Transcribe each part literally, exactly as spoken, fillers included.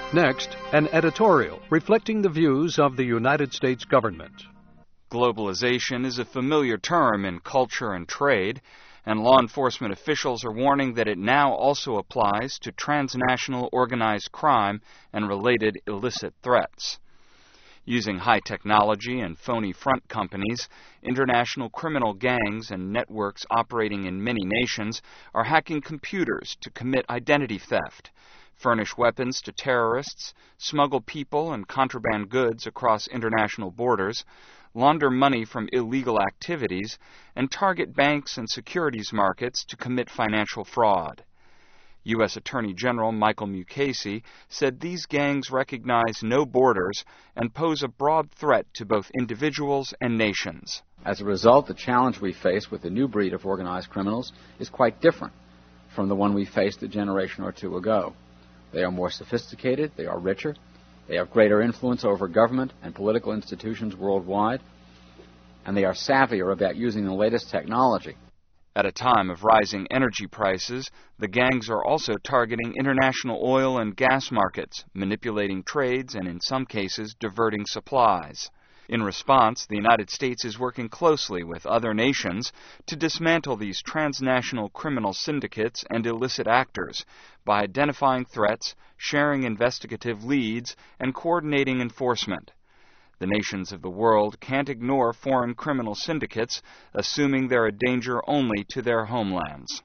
Next, an editorial reflecting the views of the United States government. Globalization is a familiar term in culture and trade, and law enforcement officials are warning that it now also applies to transnational organized crime and related illicit threats. Using high technology and phony front companies, international criminal gangs and networks operating in many nations are hacking computers to commit identity theft, furnish weapons to terrorists, smuggle people and contraband goods across international borders, launder money from illegal activities, and target banks and securities markets to commit financial fraud. U S Attorney General Michael Mukasey said these gangs recognize no borders and pose a broad threat to both individuals and nations. As a result, the challenge we face with the new breed of organized criminals is quite different from the one we faced a generation or two ago. They are more sophisticated, they are richer, they have greater influence over government and political institutions worldwide, and they are savvier about using the latest technology. At a time of rising energy prices, the gangs are also targeting international oil and gas markets, manipulating trades and, in some cases, diverting supplies. In response, the United States is working closely with other nations to dismantle these transnational criminal syndicates and illicit actors by identifying threats, sharing investigative leads, and coordinating enforcement. The nations of the world can't ignore foreign criminal syndicates, assuming they're a danger only to their homelands.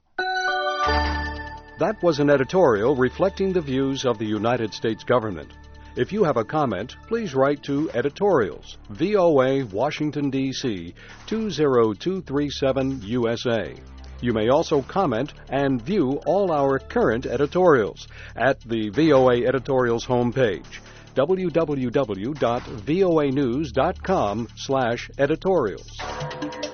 That was an editorial reflecting the views of the United States government. If you have a comment, please write to Editorials, V O A, Washington, D C two zero two three seven, U S A. You may also comment and view all our current editorials at the V O A Editorials homepage, w w w dot v o a news dot com slash editorials.